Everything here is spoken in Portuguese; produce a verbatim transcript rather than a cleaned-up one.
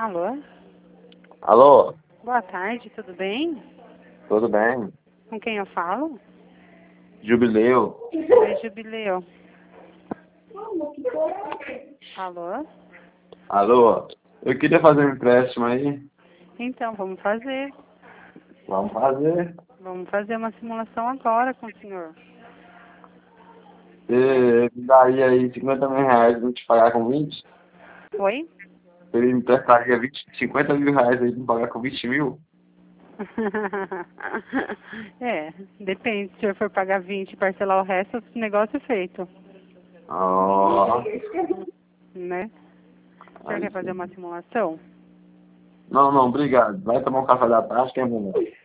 Alô? Alô? Boa tarde, tudo bem? Tudo bem? Com quem eu falo? Jubileu. Oi, Jubileu. Alô? Alô? Eu queria fazer um empréstimo aí. Então, vamos fazer. Vamos fazer. Vamos fazer uma simulação agora com o senhor. Você me daria aí cinquenta mil reais pra te pagar com vinte? Oi? Ele me emprestaria vinte, cinquenta mil reais aí pra me pagar com vinte mil? É, depende. Se o senhor for pagar vinte e parcelar o resto, o negócio é feito. Oh. Né? O senhor Aí quer fazer sim. uma simulação? Não, não, obrigado. Vai tomar um café da tarde que é melhor.